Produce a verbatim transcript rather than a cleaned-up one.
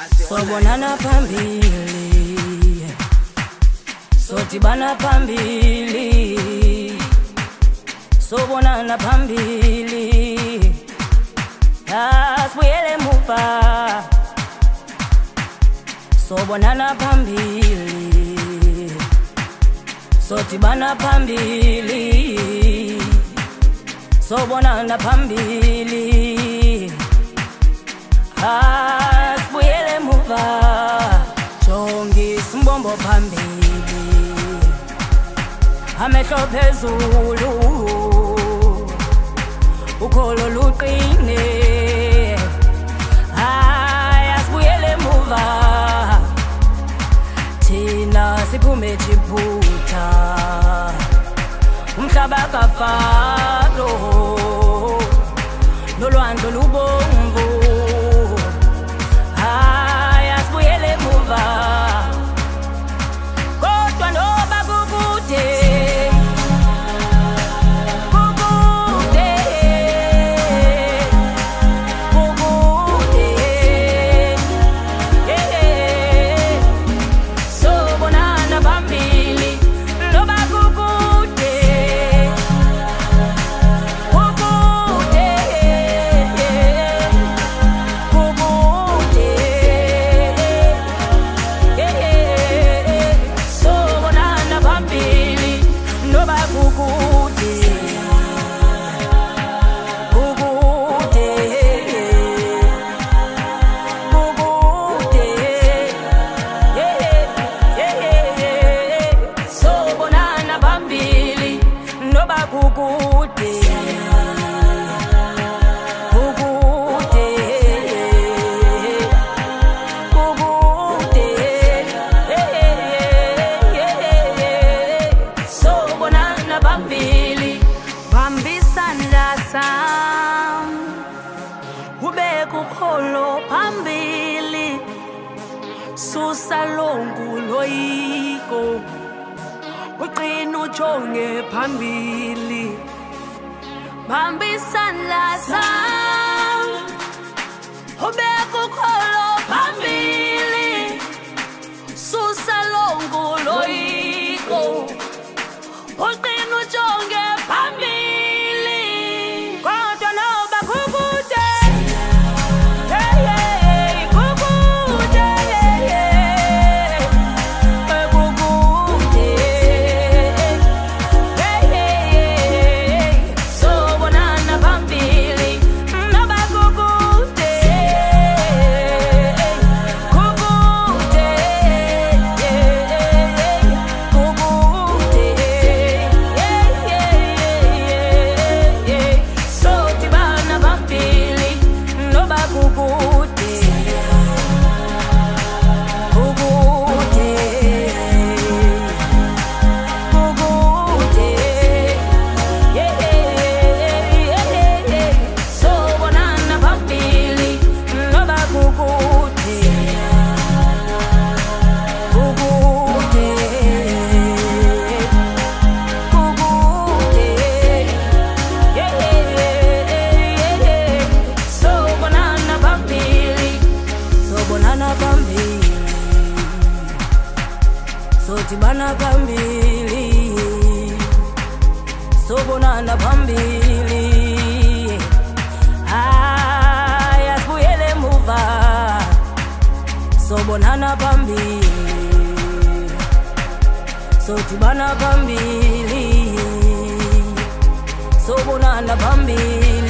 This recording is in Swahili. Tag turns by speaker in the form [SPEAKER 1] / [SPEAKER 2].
[SPEAKER 1] Sobonana phambili, sodibana phambili, sobonana phambili, asibuyele emuva. Sobonana phambili, sodibana phambili, sobonana phambili, asibuyele emuva. Jongisa umbombo phambili, amehlo phezulu, ukholo luqine. Hayi asibuyele emuva, thina siphume jiphutha, umhlaba kafaro nolwandle lubomvu. Hayi asibuyele emuva, kodwa noba kukude kukude kukude, yeah. Sobonana phambili noba kukude kukude kukude, yeah. Sobonana phambili noba kukude kukude kukude, yeah. Sobonana phambili noba kukude kukude kukude, yeah. Sobonana phambili, bambisana sam, ubeka ukholo phambili, susa longu loyiko, uqina ujonge phambili. Bambisana sam, ubeka ukholo phambili, susa longu loyiko, uqina ujonge phambili, kodwa noba kukude, hey, hey, kukude, hey, kukude, hey, hey. Sobonana phambili noba kukude kukude, kukude, yeah. Sodibana phambili noba kukude kukude kukude, yeah. Sobonana phambili noba kukude kukude kukude, yeah. Sobonana phambili, sobonana phambili, sodibana phambili, sobonana phambili, hayi asibuyele emuva. Sobonana phambili, sodibana phambili, sobonana phambili.